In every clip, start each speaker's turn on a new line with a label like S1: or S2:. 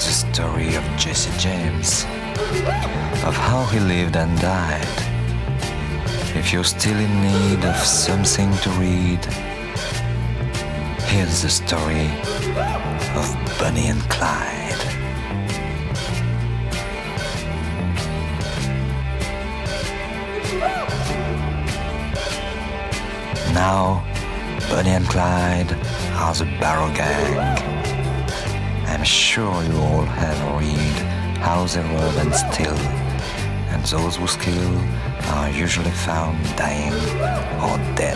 S1: the story of Jesse James, of how he lived and died. If you're still in need of something to read, here's the story of Bonnie and Clyde. Now, Bonnie and Clyde are the Barrow Gang. I'm sure you all have read how they rob and steal, and those who steal are usually found dying or dead.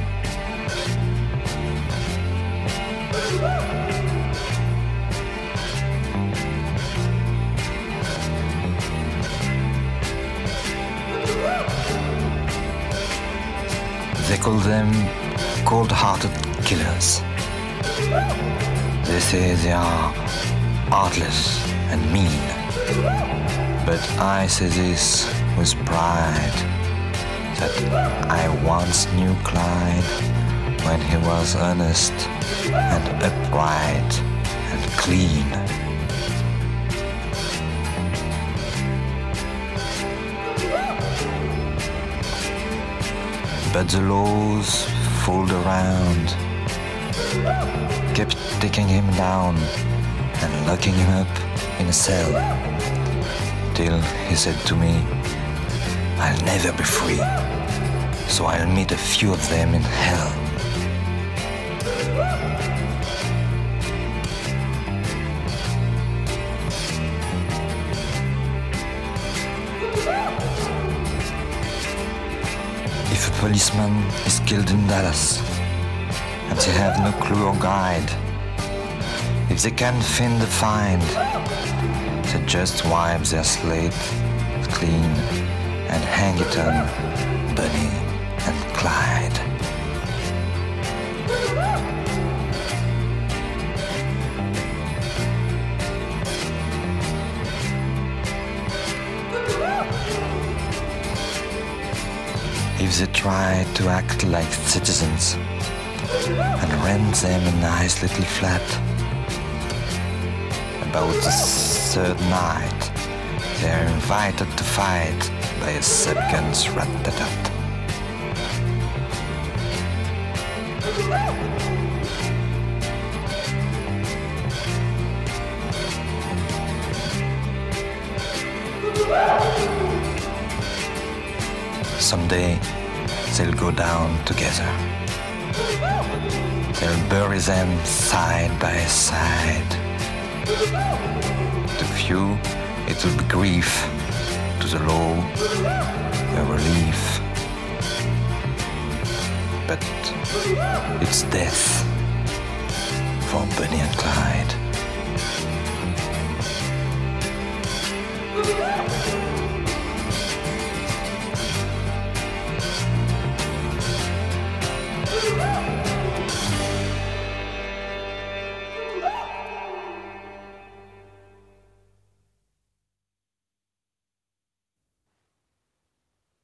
S1: They call them cold-hearted killers. They say they are heartless and mean. But I say this with pride, that I once knew Clyde when he was honest and upright and clean. But the laws fooled around, kept taking him down and locking him up in a cell, till he said to me, I'll never be free, so I'll meet a few of them in hell. If a policeman is killed in Dallas, and they have no clue or guide, if they can't find the find, they just wipe their slate clean and hang it on Bonnie and Clyde. If they try to act like citizens and rent them a nice little flat, about the third night they are invited to fight by a subgun's rat-tat-tat. Someday they'll go down together. They'll bury them side by side. To few, it will be grief. To the law, a relief. But it's death for Bonnie and Clyde.